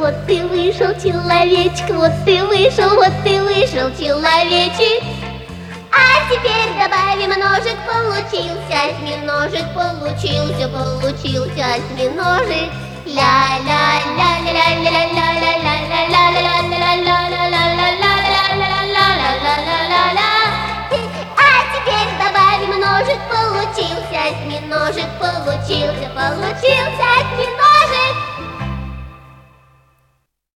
вот и вышел человечек, вот и вышел, вот и вышел человечек. А теперь добавим ножик, получился осьминожек, получился, получился осьминожек. А теперь добавим ножик, получился осьминожек, получился, получился